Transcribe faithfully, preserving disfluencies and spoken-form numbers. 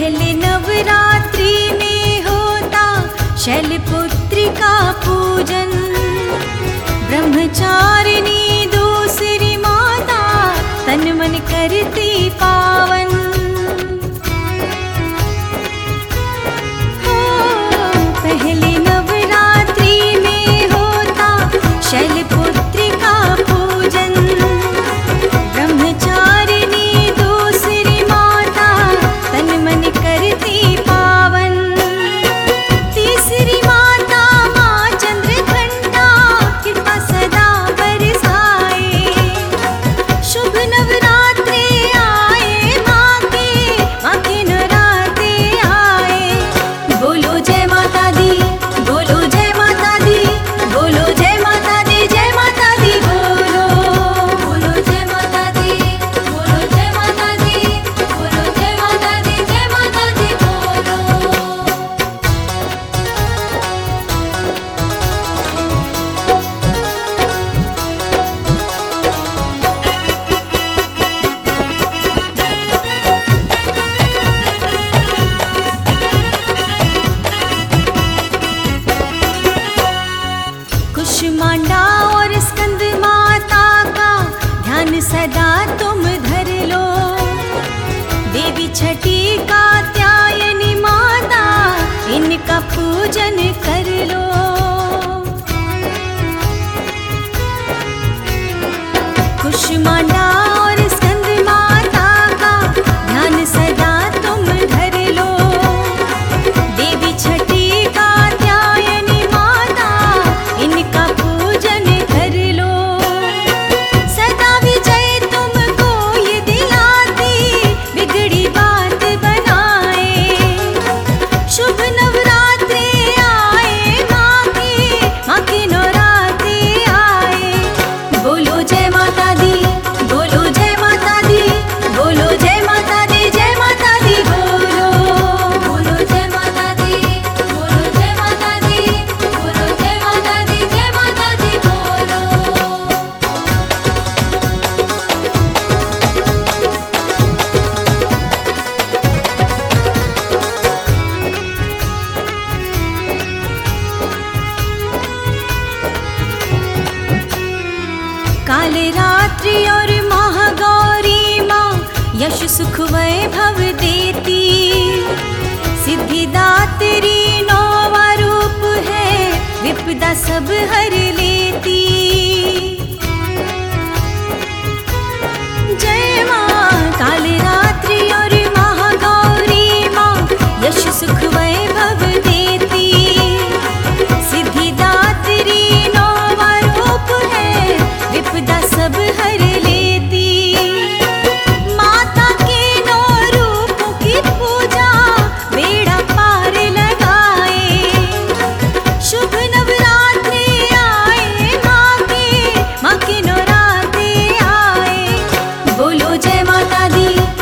पहले नवरात्रि में होता शैलपुत्री का पूजन, ब्रह्मचारिणी दूसरी माता तन मन करती पावन। हो पहले नवरात्रि में होता शैलपुत्री का पूजन, ब्रह्मचारिणी दूसरी माता तन मन करती पावन। तीसरी माता माँ चंद्रघंटा कृपा सदा बरसाए, शुभ नवरात्रे आए माँ के, माँ के नवरात्रे आए। बोलो जय माता दी, बोलो जय माता दी, बोलो जय माता दी, जय माता दी बोलो। बोलो जय माता दी, बोलो जय माता दी, बोलो जय माता दी, जय माता दी बोलो। कुष्मांडा और स्कंद माता का ध्यान सदा तुम धर लो, देवी छठी कात्यायनी माता इनका पूजन कर लो। कुष्मांडा और स्कंद माता का ध्यान सदा तुम धर लो, देवी छठी कात्यायनी माता इनका पूजन कर लो। सदा विजय तुमको ये दिलाती, बिगड़ी बात बनाए। शुभ नवरात्रे आए माँ के, माँ के नवरात्रे आए। बोलो जय माता दी, बोलो जय माता दी, बोलो जय माता दी, जय माता दी बोलो। बोलो जय माता दी, बोलो जय माता दी, बोलो जय माता दी, जय माता दी बोलो। काल रात्रि और महागौरी माँ यश सुख वैभव देती, सिद्धिदात्री नौवा रूप है, विपदा सब हर लेती। जय माँ काल रात्रि और महागौरी माँ यश सुख वैभव देती, सिद्धिदात्री नौवा रूप है, विपदा सब हर लेती। माता के नौ रूपों की पूजा बेड़ा पार लगाए। शुभ नवरात्रे आए माँ के, माँ के नवरात्रे आए। बोलो जय माता दी,